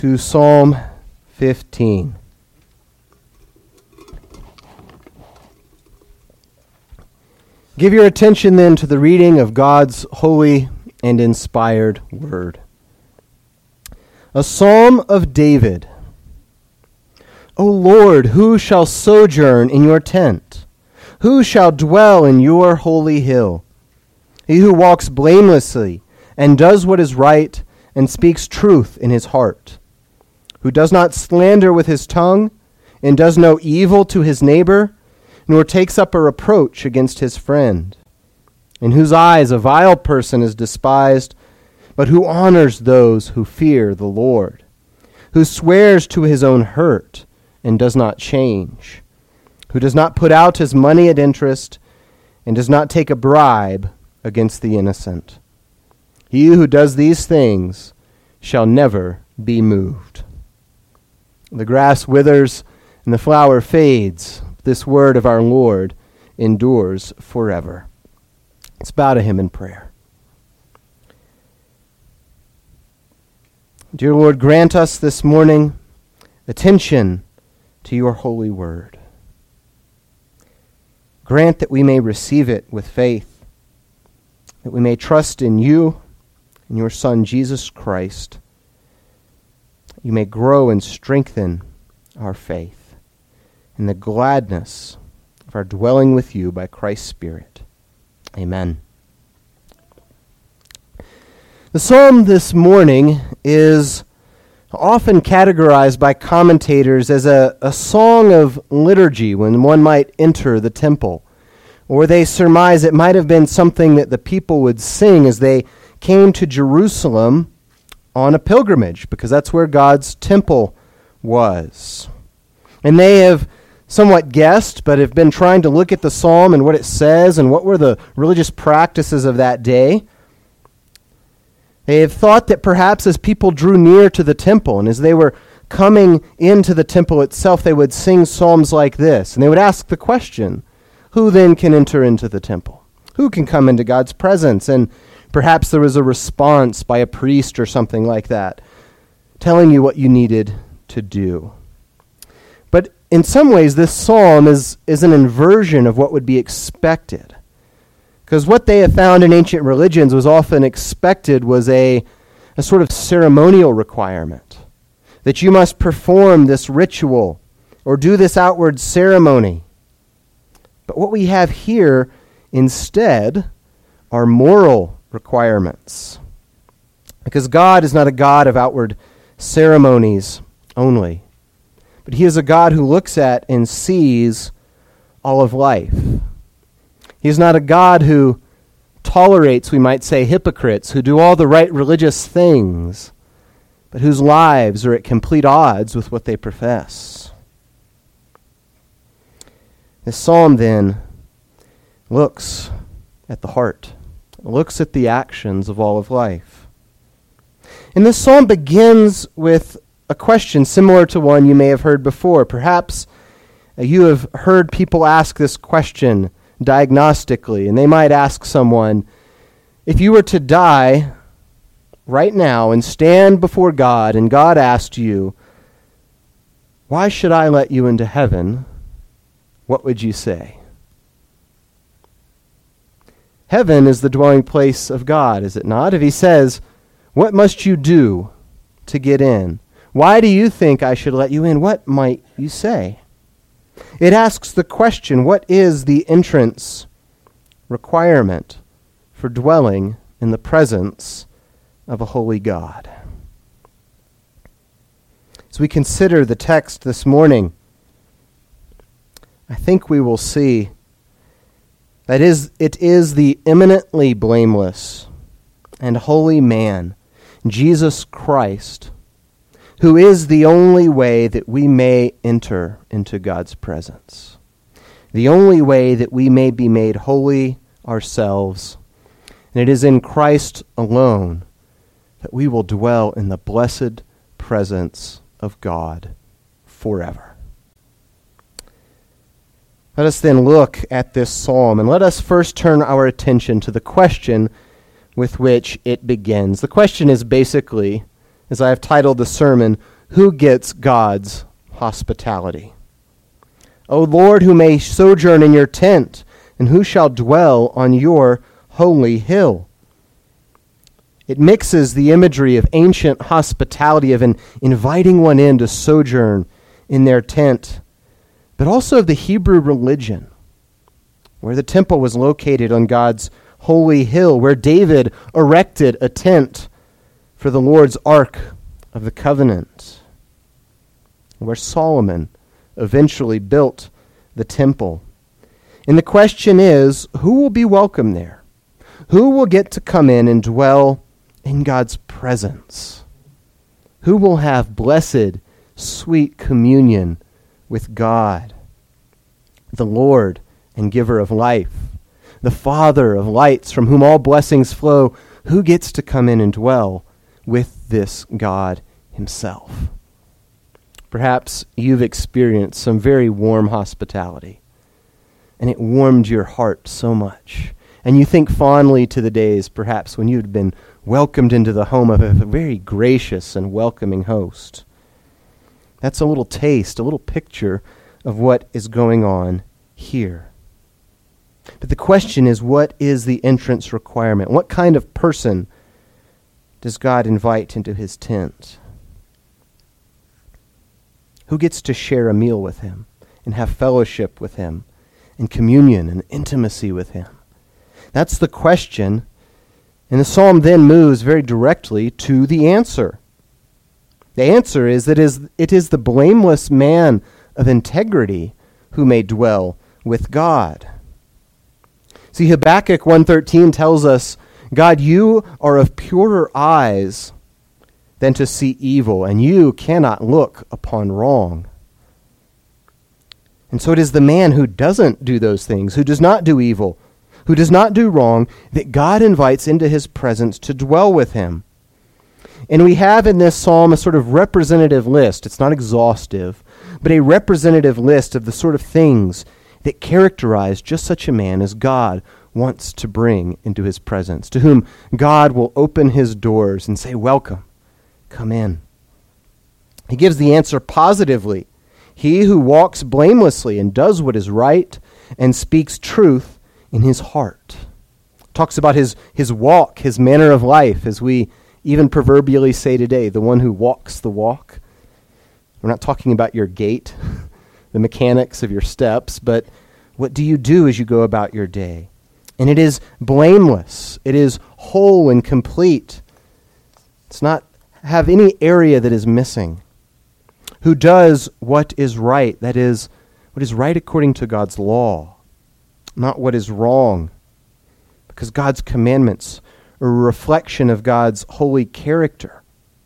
to Psalm 15. Give your attention then to the reading of God's holy and inspired word. A psalm of David. O Lord, who shall sojourn in your tent? Who shall dwell in your holy hill? He who walks blamelessly and does what is right and speaks truth in his heart, who does not slander with his tongue and does no evil to his neighbor, nor takes up a reproach against his friend, in whose eyes a vile person is despised, but who honors those who fear the Lord, who swears to his own hurt and does not change, who does not put out his money at interest and does not take a bribe against the innocent. He who does these things shall never be moved. The grass withers and the flower fades. This word of our Lord endures forever. Let's bow to him in prayer. Dear Lord, grant us this morning attention to your holy word. Grant that we may receive it with faith, that we may trust in you and your Son, Jesus Christ. You may grow and strengthen our faith in the gladness of our dwelling with you by Christ's Spirit. Amen. The psalm this morning is often categorized by commentators as a song of liturgy when one might enter the temple, or they surmise it might have been something that the people would sing as they came to Jerusalem on a pilgrimage, because that's where God's temple was. And they have somewhat guessed, but have been trying to look at the psalm and what it says and what were the religious practices of that day. They have thought that perhaps as people drew near to the temple and as they were coming into the temple itself, they would sing psalms like this. And they would ask the question, who then can enter into the temple? Who can come into God's presence? And perhaps there was a response by a priest or something like that, telling you what you needed to do. But in some ways, this psalm is an inversion of what would be expected. Because what they have found in ancient religions was often expected was a sort of ceremonial requirement, that you must perform this ritual or do this outward ceremony. But what we have here instead are moral requirements. Because God is not a God of outward ceremonies only, but he is a God who looks at and sees all of life. He is not a God who tolerates, we might say, hypocrites who do all the right religious things, but whose lives are at complete odds with what they profess. This psalm then looks at the heart, looks at the actions of all of life. And this psalm begins with a question similar to one you may have heard before. Perhaps you have heard people ask this question diagnostically, and they might ask someone, if you were to die right now and stand before God, and God asked you, why should I let you into heaven? What would you say? Heaven is the dwelling place of God, is it not? If he says, what must you do to get in? Why do you think I should let you in? What might you say? It asks the question, what is the entrance requirement for dwelling in the presence of a holy God? As we consider the text this morning, I think we will see that it is the eminently blameless and holy man, Jesus Christ, who is the only way that we may enter into God's presence, the only way that we may be made holy ourselves. And it is in Christ alone that we will dwell in the blessed presence of God forever. Let us then look at this psalm, and let us first turn our attention to the question with which it begins. The question is basically, as I have titled the sermon, who gets God's hospitality? O Lord, who may sojourn in your tent, and who shall dwell on your holy hill? It mixes the imagery of ancient hospitality, of inviting one in to sojourn in their tent, but also of the Hebrew religion, where the temple was located on God's holy hill, where David erected a tent for the Lord's Ark of the Covenant, where Solomon eventually built the temple. And the question is, who will be welcome there? Who will get to come in and dwell in God's presence? Who will have blessed, sweet communion with God, the Lord and giver of life, the Father of lights, from whom all blessings flow? Who gets to come in and dwell with this God himself? Perhaps you've experienced some very warm hospitality, and it warmed your heart so much. And you think fondly to the days, perhaps, when you'd been welcomed into the home of a very gracious and welcoming host. That's a little taste, a little picture of what is going on here. But the question is, what is the entrance requirement? What kind of person does God invite into his tent? Who gets to share a meal with him and have fellowship with him and communion and intimacy with him? That's the question. And the psalm then moves very directly to the answer. The answer is that it is the blameless man of integrity who may dwell with God. See, Habakkuk 1:13 tells us, God, you are of purer eyes than to see evil, and you cannot look upon wrong. And so it is the man who doesn't do those things, who does not do evil, who does not do wrong, that God invites into his presence to dwell with him. And we have in this psalm a sort of representative list. It's not exhaustive, but a representative list of the sort of things that characterize just such a man as God wants to bring into his presence, to whom God will open his doors and say, welcome, come in. He gives the answer positively. He who walks blamelessly and does what is right and speaks truth in his heart. Talks about his walk, his manner of life, as we even proverbially say today, the one who walks the walk. We're not talking about your gait, the mechanics of your steps, but what do you do as you go about your day? And it is blameless. It is whole and complete. It's not have any area that is missing. Who does what is right, that is, what is right according to God's law, not what is wrong, because God's commandments are a reflection of God's holy character.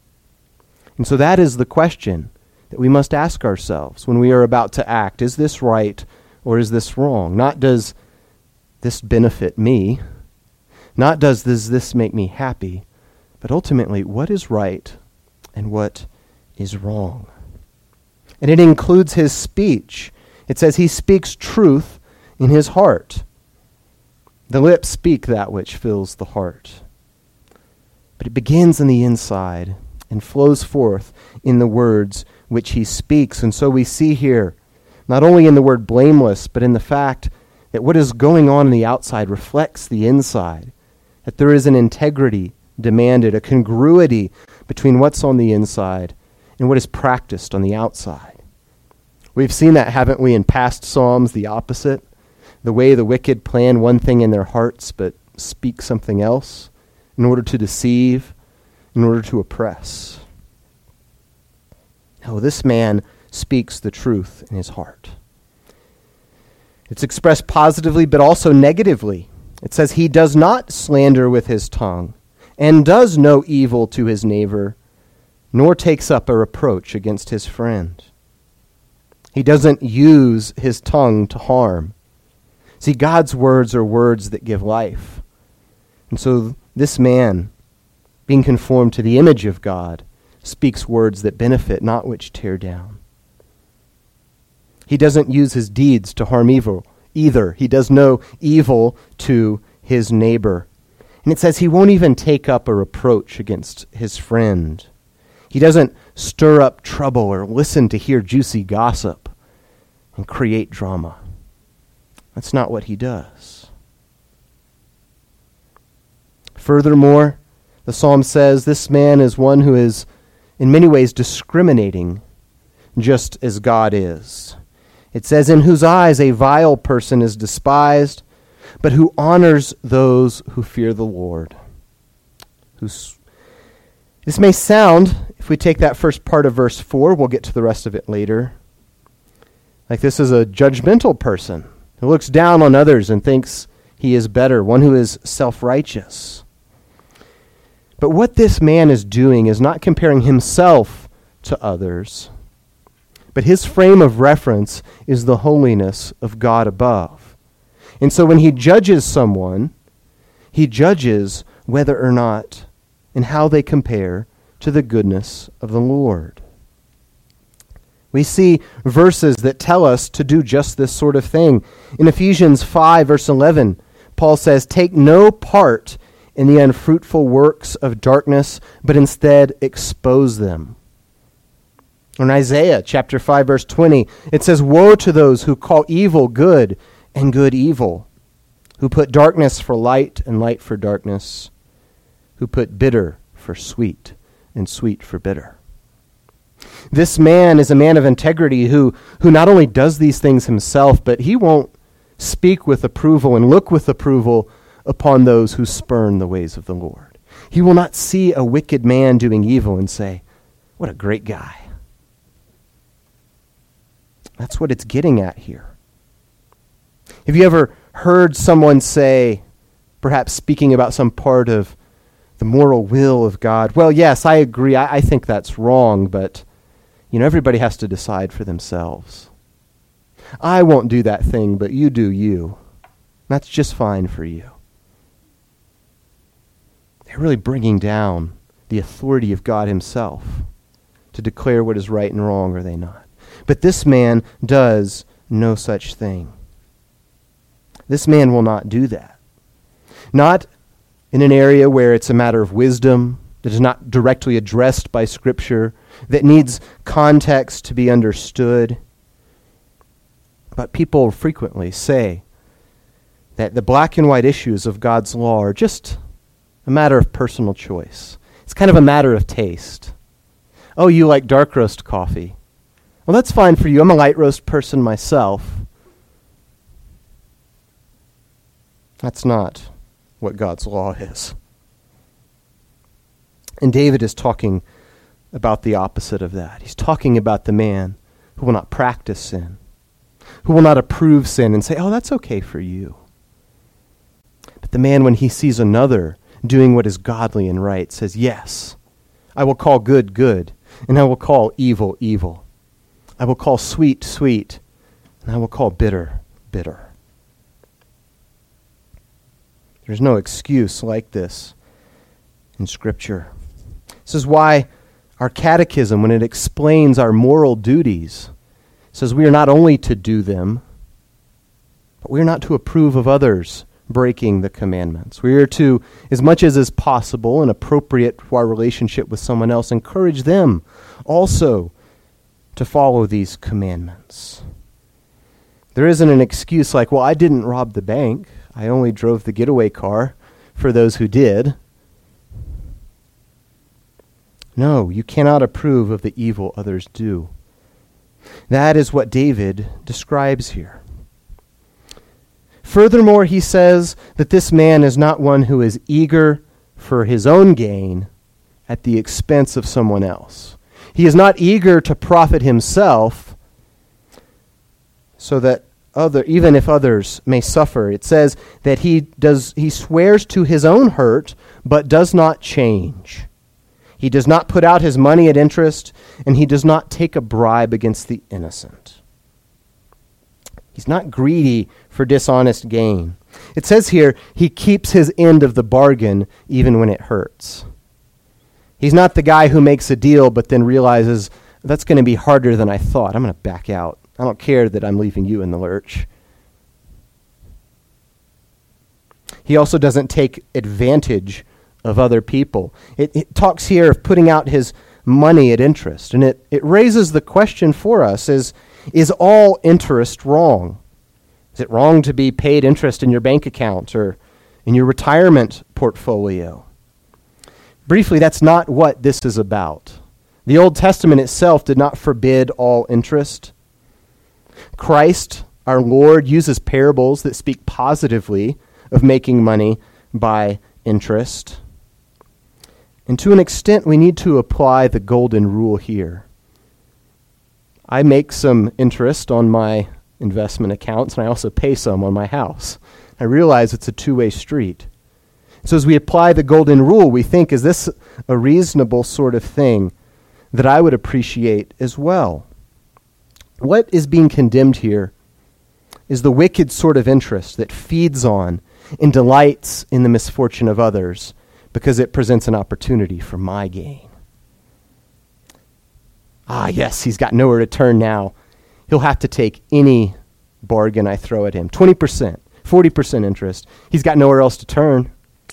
And so that is the question that we must ask ourselves when we are about to act. Is this right or is this wrong? Not does this benefit me, not does this make me happy, but ultimately what is right and what is wrong. And it includes his speech. It says he speaks truth in his heart. The lips speak that which fills the heart. But it begins in the inside and flows forth in the words which he speaks. And so we see here, not only in the word blameless, but in the fact that what is going on the outside reflects the inside, that there is an integrity demanded, a congruity between what's on the inside and what is practiced on the outside. We've seen that, haven't we, in past Psalms, the opposite, the way the wicked plan one thing in their hearts but speak something else in order to deceive, in order to oppress. No, this man speaks the truth in his heart. It's expressed positively but also negatively. It says he does not slander with his tongue and does no evil to his neighbor, nor takes up a reproach against his friend. He doesn't use his tongue to harm. See, God's words are words that give life. And so this man, being conformed to the image of God, speaks words that benefit, not which tear down. He doesn't use his deeds to harm evil either. He does no evil to his neighbor. And it says he won't even take up a reproach against his friend. He doesn't stir up trouble or listen to hear juicy gossip and create drama. That's not what he does. Furthermore, the psalm says this man is one who is in many ways discriminating, just as God is. It says, in whose eyes a vile person is despised, but who honors those who fear the Lord. This may sound, if we take that first part of verse 4, we'll get to the rest of it later, like this is a judgmental person who looks down on others and thinks he is better, one who is self-righteous. But what this man is doing is not comparing himself to others, but his frame of reference is the holiness of God above. And so when he judges someone, he judges whether or not and how they compare to the goodness of the Lord. We see verses that tell us to do just this sort of thing. In Ephesians 5, verse 11, Paul says, "Take no part in the unfruitful works of darkness, but instead expose them." In Isaiah chapter 5, verse 20, it says, "Woe to those who call evil good and good evil, who put darkness for light and light for darkness, who put bitter for sweet and sweet for bitter." This man is a man of integrity who not only does these things himself, but he won't speak with approval and look with approval upon those who spurn the ways of the Lord. He will not see a wicked man doing evil and say, "What a great guy." That's what it's getting at here. Have you ever heard someone say, perhaps speaking about some part of the moral will of God, "Well, yes, I agree. I think that's wrong, but everybody has to decide for themselves. I won't do that thing, but you do you. That's just fine for you." They're really bringing down the authority of God himself to declare what is right and wrong, are they not? But this man does no such thing. This man will not do that. Not in an area where it's a matter of wisdom, that is not directly addressed by Scripture, that needs context to be understood. But people frequently say that the black and white issues of God's law are just a matter of personal choice. It's kind of a matter of taste. Oh, you like dark roast coffee. Well, that's fine for you. I'm a light roast person myself. That's not what God's law is. And David is talking about the opposite of that. He's talking about the man who will not practice sin, who will not approve sin and say, "Oh, that's okay for you." But the man, when he sees another doing what is godly and right, says, "Yes, I will call good, good, and I will call evil, evil. I will call sweet, sweet, and I will call bitter, bitter." There's no excuse like this in Scripture. This is why our catechism, when it explains our moral duties, says we are not only to do them, but we are not to approve of others breaking the commandments. We are to, as much as is possible and appropriate for our relationship with someone else, encourage them also to follow these commandments. There isn't an excuse like, "Well, I didn't rob the bank. I only drove the getaway car," for those who did. No, you cannot approve of the evil others do. That is what David describes here. Furthermore, he says that this man is not one who is eager for his own gain at the expense of someone else. He is not eager to profit himself so that even if others may suffer. It says that he swears to his own hurt, but does not change. He does not put out his money at interest, and he does not take a bribe against the innocent. He's not greedy for dishonest gain. It says here, he keeps his end of the bargain even when it hurts. He's not the guy who makes a deal but then realizes, that's going to be harder than I thought. I'm going to back out. I don't care that I'm leaving you in the lurch. He also doesn't take advantage of other people. It talks here of putting out his money at interest. And it raises the question for us, is all interest wrong? Is it wrong to be paid interest in your bank account or in your retirement portfolio? Briefly, that's not what this is about. The Old Testament itself did not forbid all interest. Christ, our Lord, uses parables that speak positively of making money by interest. And to an extent, we need to apply the golden rule here. I make some interest on my investment accounts, and I also pay some on my house. I realize it's a two-way street. So as we apply the golden rule, we think, is this a reasonable sort of thing that I would appreciate as well? What is being condemned here is the wicked sort of interest that feeds on and delights in the misfortune of others because it presents an opportunity for my gain. Ah, yes, he's got nowhere to turn now. He'll have to take any bargain I throw at him. 20%, 40% interest. He's got nowhere else to turn.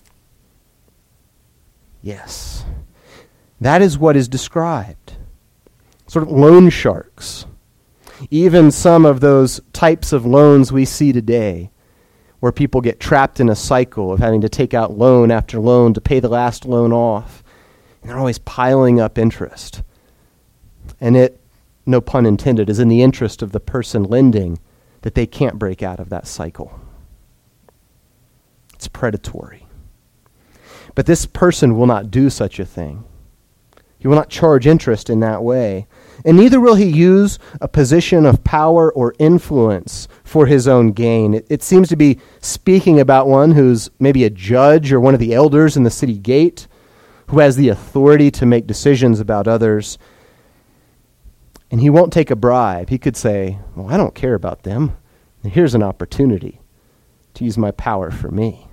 Yes. That is what is described. Sort of loan sharks. Even some of those types of loans we see today, where people get trapped in a cycle of having to take out loan after loan to pay the last loan off. And they're always piling up interest. And it, no pun intended, is in the interest of the person lending that they can't break out of that cycle. It's predatory. But this person will not do such a thing. He will not charge interest in that way. And neither will he use a position of power or influence for his own gain. It seems to be speaking about one who's maybe a judge or one of the elders in the city gate, who has the authority to make decisions about others. And he won't take a bribe. He could say, well, I don't care about them. Here's an opportunity to use my power for me.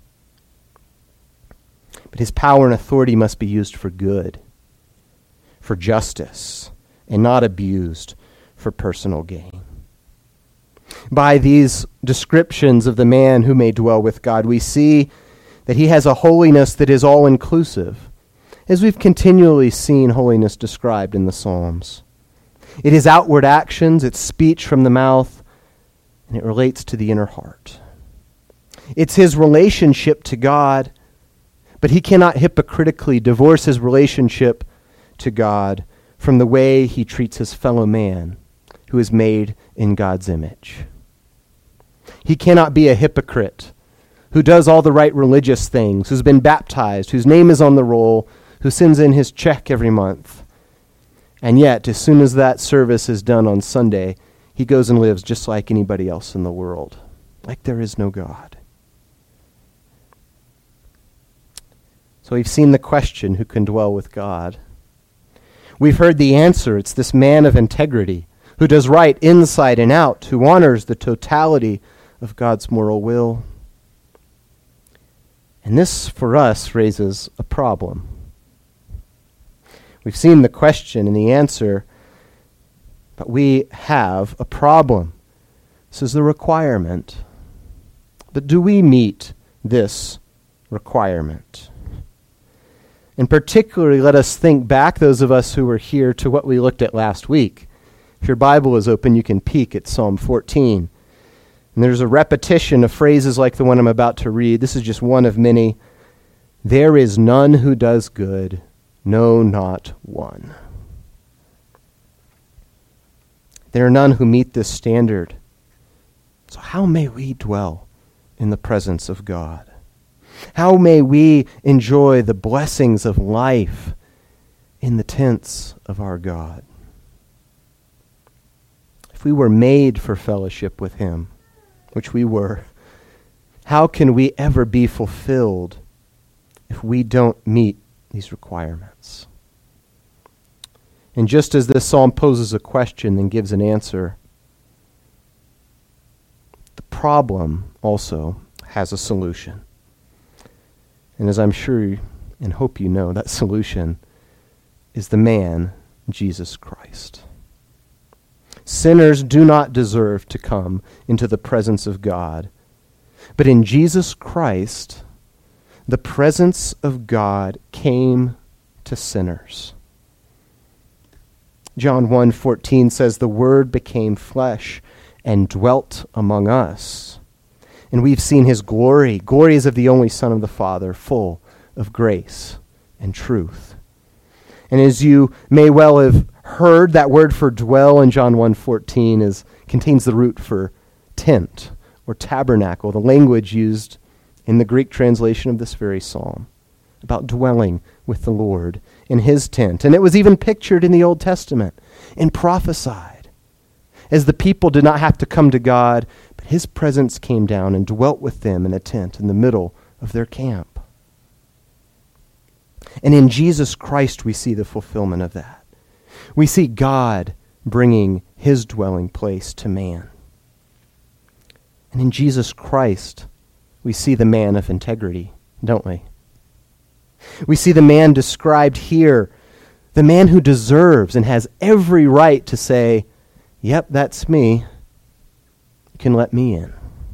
But his power and authority must be used for good, for justice, and not abused for personal gain. By these descriptions of the man who may dwell with God, we see that he has a holiness that is all-inclusive, as we've continually seen holiness described in the Psalms. It is outward actions, it's speech from the mouth, and it relates to the inner heart. It's his relationship to God, but he cannot hypocritically divorce his relationship to God from the way he treats his fellow man who is made in God's image. He cannot be a hypocrite who does all the right religious things, who's been baptized, whose name is on the roll, who sends in his check every month. And yet, as soon as that service is done on Sunday, he goes and lives just like anybody else in the world, like there is no God. So we've seen the question, who can dwell with God? We've heard the answer. It's this man of integrity who does right inside and out, who honors the totality of God's moral will. And this, for us, raises a problem. We've seen the question and the answer, but we have a problem. This is the requirement. But do we meet this requirement? And particularly, let us think back, those of us who were here, to what we looked at last week. If your Bible is open, you can peek at Psalm 14. And there's a repetition of phrases like the one I'm about to read. This is just one of many. There is none who does good, no, not one. There are none who meet this standard. So how may we dwell in the presence of God? How may we enjoy the blessings of life in the tents of our God? If we were made for fellowship with him, which we were, how can we ever be fulfilled if we don't meet these requirements? And just as this psalm poses a question and gives an answer, the problem also has a solution. And as I'm sure and hope you know, that solution is the man, Jesus Christ. Sinners do not deserve to come into the presence of God, but in Jesus Christ, the presence of God came to sinners. John 1:14 says, "The Word became flesh and dwelt among us. And we've seen his glory. Glory is of the only Son of the Father, full of grace and truth." And as you may well have heard, that word for dwell in John 1:14 contains the root for tent or tabernacle, the language used in the Greek translation of this very psalm, about dwelling with the Lord in his tent. And it was even pictured in the Old Testament and prophesied, as the people did not have to come to God, but his presence came down and dwelt with them in a tent in the middle of their camp. And in Jesus Christ we see the fulfillment of that. We see God bringing his dwelling place to man. And in Jesus Christ we see the man of integrity, don't we? We see the man described here, the man who deserves and has every right to say, "Yep, that's me. You can let me in."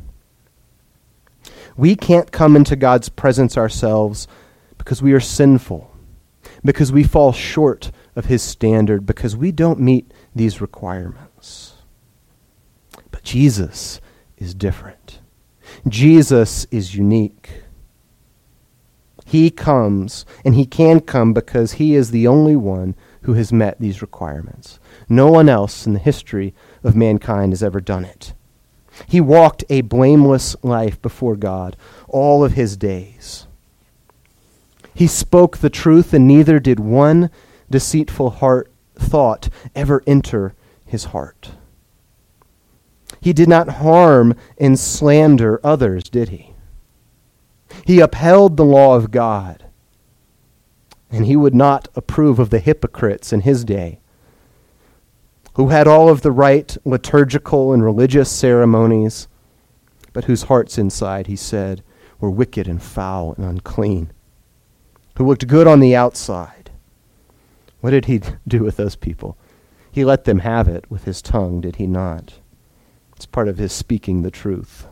We can't come into God's presence ourselves because we are sinful, because we fall short of his standard, because we don't meet these requirements. But Jesus is different. Jesus is unique. He comes, and he can come because he is the only one who has met these requirements. No one else in the history of mankind has ever done it. He walked a blameless life before God all of his days. He spoke the truth, and neither did one deceitful thought ever enter his heart. He did not harm and slander others, did he? He upheld the law of God, and he would not approve of the hypocrites in his day, who had all of the right liturgical and religious ceremonies, but whose hearts inside, he said, were wicked and foul and unclean, who looked good on the outside. What did he do with those people? He let them have it with his tongue, did he not? It's part of his speaking the truth.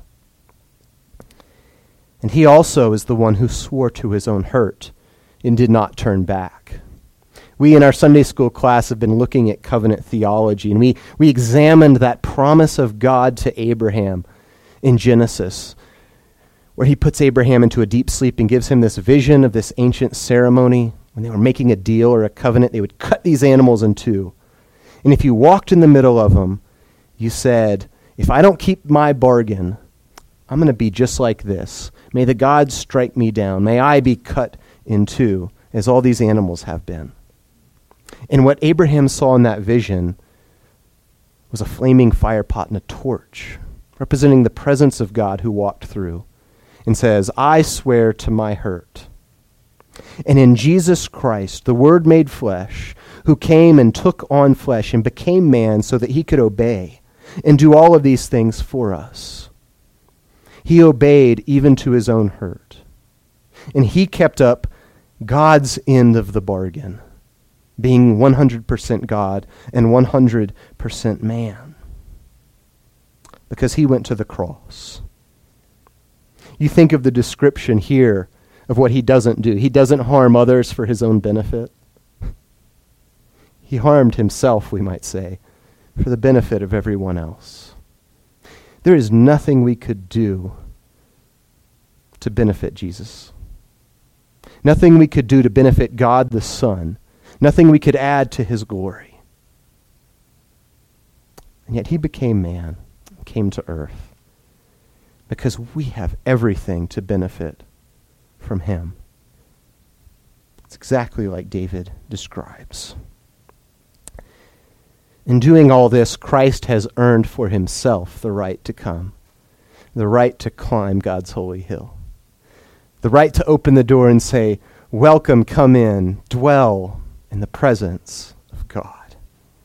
And he also is the one who swore to his own hurt and did not turn back. We in our Sunday school class have been looking at covenant theology, and we examined that promise of God to Abraham in Genesis, where he puts Abraham into a deep sleep and gives him this vision of this ancient ceremony. When they were making a deal or a covenant, they would cut these animals in two. And if you walked in the middle of them, you said, "If I don't keep my bargain, I'm going to be just like this. May the gods strike me down. May I be cut in two, as all these animals have been." And what Abraham saw in that vision was a flaming fire pot and a torch, representing the presence of God who walked through and says, "I swear to my hurt." And in Jesus Christ, the Word made flesh, who came and took on flesh and became man so that he could obey and do all of these things for us. He obeyed even to his own hurt. And he kept up God's end of the bargain, being 100% God and 100% man, because he went to the cross. You think of the description here of what he doesn't do. He doesn't harm others for his own benefit. He harmed himself, we might say, for the benefit of everyone else. There is nothing we could do to benefit Jesus. Nothing we could do to benefit God the Son. Nothing we could add to his glory. And yet he became man and came to earth because we have everything to benefit from him. It's exactly like David describes. In doing all this, Christ has earned for himself the right to come, the right to climb God's holy hill, the right to open the door and say, "Welcome, come in, dwell in the presence of God."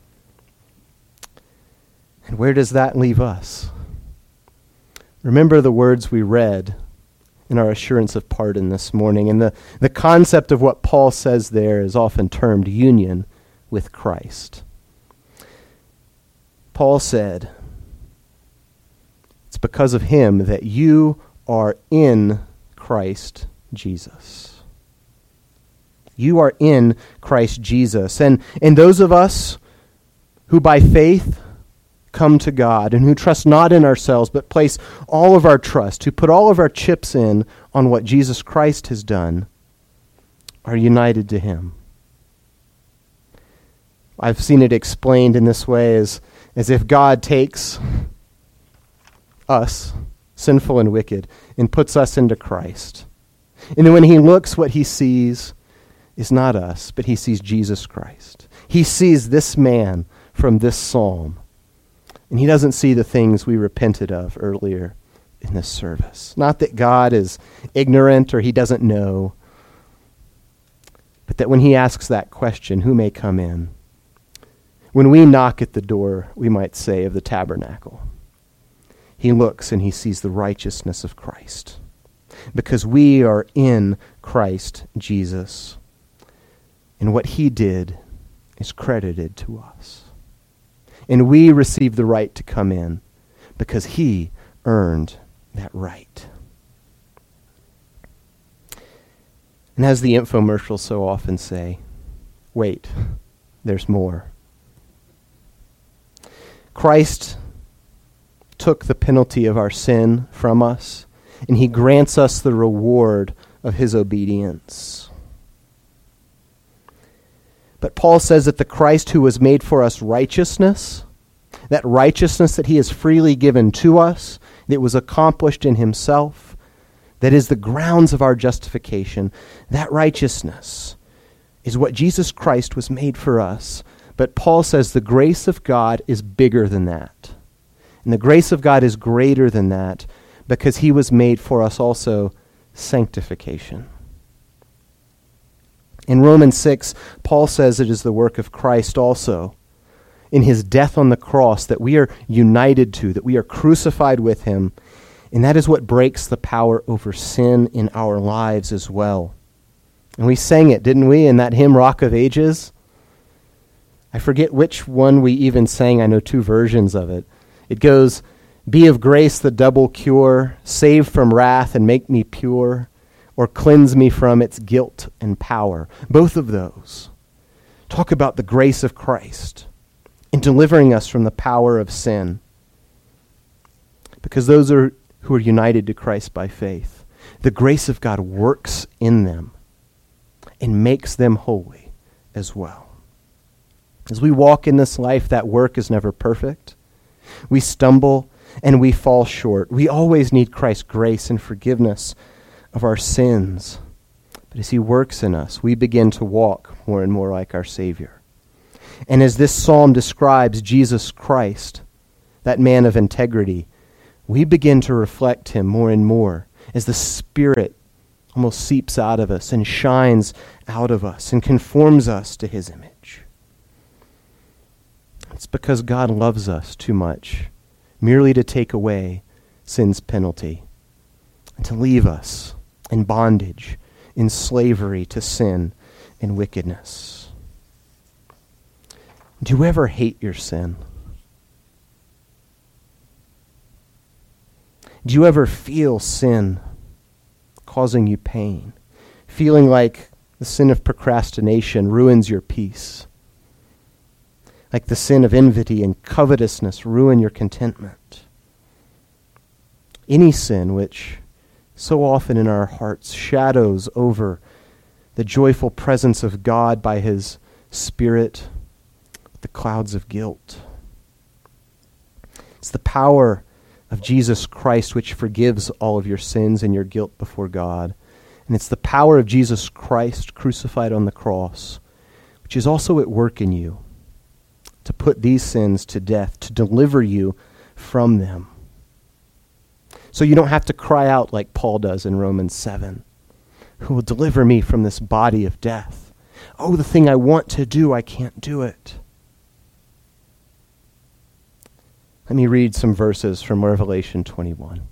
And where does that leave us? Remember the words we read in our assurance of pardon this morning, and the concept of what Paul says there is often termed union with Christ. Paul said, it's because of him that you are in Christ Jesus. You are in Christ Jesus. And those of us who by faith come to God and who trust not in ourselves but place all of our trust, who put all of our chips in on what Jesus Christ has done, are united to him. I've seen it explained in this way as if God takes us, sinful and wicked, and puts us into Christ. And then when he looks, what he sees is not us, but he sees Jesus Christ. He sees this man from this psalm. And he doesn't see the things we repented of earlier in this service. Not that God is ignorant or he doesn't know, but that when he asks that question, who may come in? When we knock at the door, we might say, of the tabernacle, he looks and he sees the righteousness of Christ. Because we are in Christ Jesus. And what he did is credited to us. And we receive the right to come in because he earned that right. And as the infomercials so often say, wait, there's more. Christ took the penalty of our sin from us, and he grants us the reward of his obedience. But Paul says that the Christ who was made for us righteousness, that righteousness that he has freely given to us, that was accomplished in himself, that is the grounds of our justification, that righteousness is what Jesus Christ was made for us. But Paul says the grace of God is bigger than that. And the grace of God is greater than that because he was made for us also sanctification. In Romans 6, Paul says it is the work of Christ also in his death on the cross that we are united to, that we are crucified with him. And that is what breaks the power over sin in our lives as well. And we sang it, didn't we, in that hymn, Rock of Ages? I forget which one we even sang. I know two versions of it. It goes, be of grace the double cure, save from wrath and make me pure, or cleanse me from its guilt and power. Both of those talk about the grace of Christ in delivering us from the power of sin. Because those who are united to Christ by faith, the grace of God works in them and makes them holy as well. As we walk in this life, that work is never perfect. We stumble and we fall short. We always need Christ's grace and forgiveness of our sins. But as he works in us, we begin to walk more and more like our Savior. And as this psalm describes Jesus Christ, that man of integrity, we begin to reflect him more and more as the Spirit almost seeps out of us and shines out of us and conforms us to his image. It's because God loves us too much merely to take away sin's penalty and to leave us in bondage, in slavery to sin and wickedness. Do you ever hate your sin? Do you ever feel sin causing you pain? Feeling like the sin of procrastination ruins your peace? Like the sin of envy and covetousness ruin your contentment? Any sin which so often in our hearts shadows over the joyful presence of God by his Spirit, the clouds of guilt. It's the power of Jesus Christ which forgives all of your sins and your guilt before God. And it's the power of Jesus Christ crucified on the cross, which is also at work in you to put these sins to death, to deliver you from them. So you don't have to cry out like Paul does in Romans 7. Who will deliver me from this body of death? Oh, the thing I want to do, I can't do it. Let me read some verses from Revelation 21.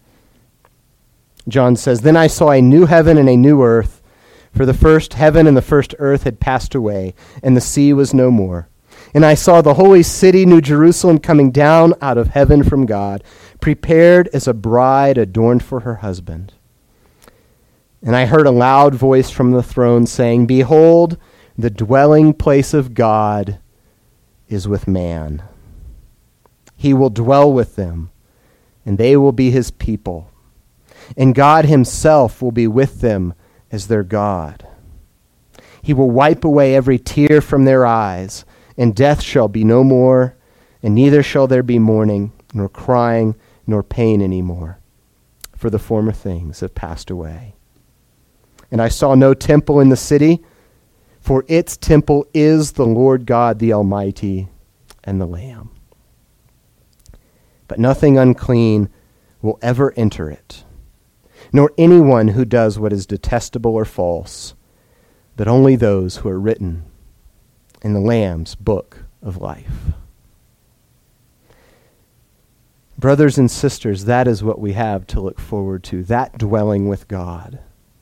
John says, Then I saw a new heaven and a new earth, for the first heaven and the first earth had passed away, and the sea was no more. And I saw the holy city, New Jerusalem, coming down out of heaven from God, prepared as a bride adorned for her husband. And I heard a loud voice from the throne saying, Behold, the dwelling place of God is with man. He will dwell with them, and they will be his people. And God himself will be with them as their God. He will wipe away every tear from their eyes, and death shall be no more, and neither shall there be mourning, nor crying, nor pain any more, for the former things have passed away. And I saw no temple in the city, for its temple is the Lord God the Almighty and the Lamb. But nothing unclean will ever enter it, nor anyone who does what is detestable or false, but only those who are written in the Lamb's book of life. Brothers and sisters, that is what we have to look forward to, that dwelling with God.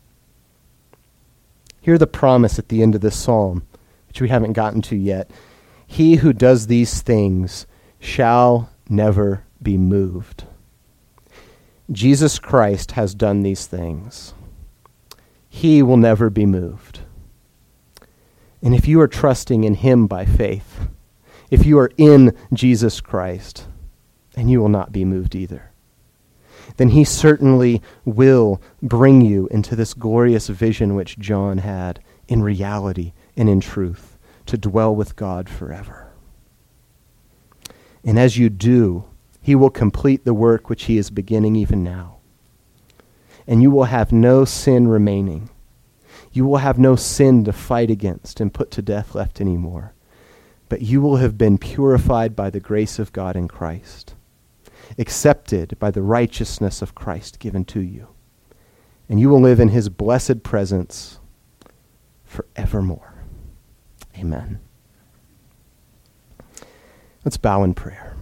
Hear the promise at the end of this psalm, which we haven't gotten to yet. He who does these things shall never be moved. Jesus Christ has done these things. He will never be moved. And if you are trusting in him by faith, if you are in Jesus Christ, and you will not be moved either, then he certainly will bring you into this glorious vision which John had in reality and in truth, to dwell with God forever. And as you do, he will complete the work which he is beginning even now. And you will have no sin remaining. You will have no sin to fight against and put to death left anymore. But you will have been purified by the grace of God in Christ, accepted by the righteousness of Christ given to you. And you will live in his blessed presence forevermore. Amen. Let's bow in prayer.